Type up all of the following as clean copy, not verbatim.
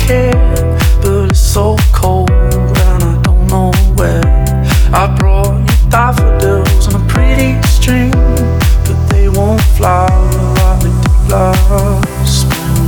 care, but it's so cold and I don't know where. I brought you daffodils on a pretty string, but they won't fly like they did last spring.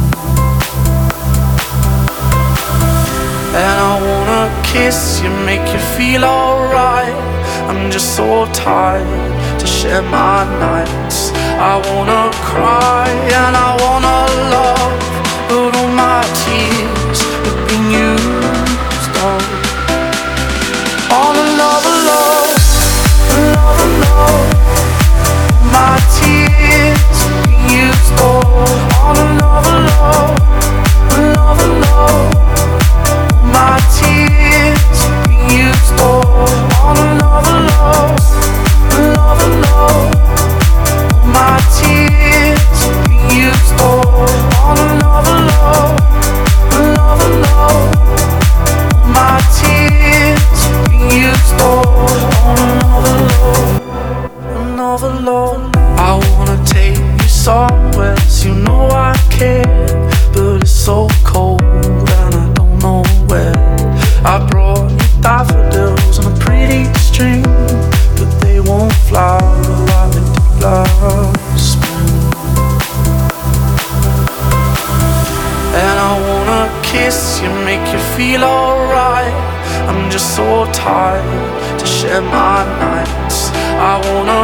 And I wanna kiss you, make you feel alright. I'm just so tired to share my nights. I wanna cry and I wanna love, but all my tears have been used up. On another love, another love. My tears have been used up. On another love, another love. My tears have been used up. On another love, another love. My tears have been used up. On another love, another love. My tears have been used up. On another love, another love. I wanna take you somewhere, so you know I care, but it's so cold and I don't know where. I brought you daffodils on a pretty string, but they won't fly like they did last spring. And I wanna kiss you, make you feel alright. I'm just so tired to share my nights. I wanna